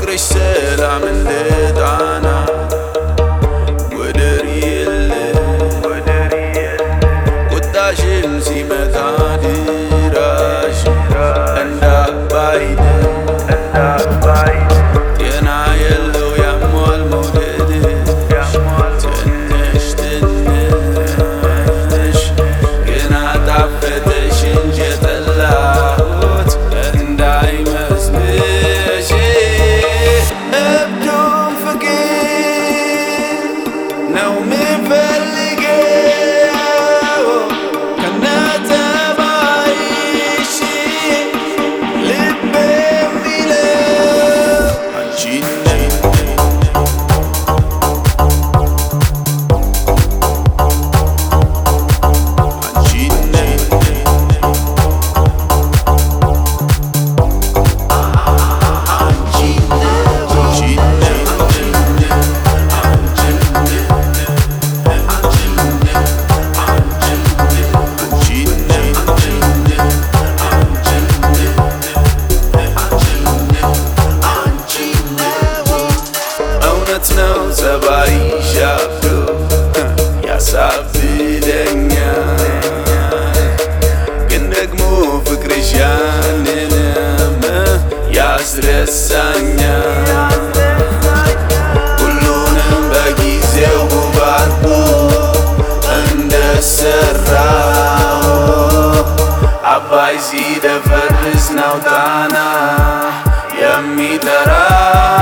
ፍቅርሽ ሰላም እንደ ጣና ወደር የለው ቁጣሽም ሲመጣ ድራሽ እንደ አባይ ጤና የለው ያሟል መውደድሽ ትንሽ ትንሽ ግን አጣፈጠሽ እንጂ የጠላሁት እንዳይመስልሽ እብዱን ፍቅር ነው ምፈልገው ከነጠባይሽ ልቤ የሚለው አንቺን ነው ጸባይሽ አብዶ ያሳብደኛል ግን ደግሞ ፍቅርሽ ያንንም ያስረሳኛል ሁሉንም በጊዜው ውብ አድርጎ እንደሰራው አባይ ሲደፈርስ ነው ጣና የሚጠራ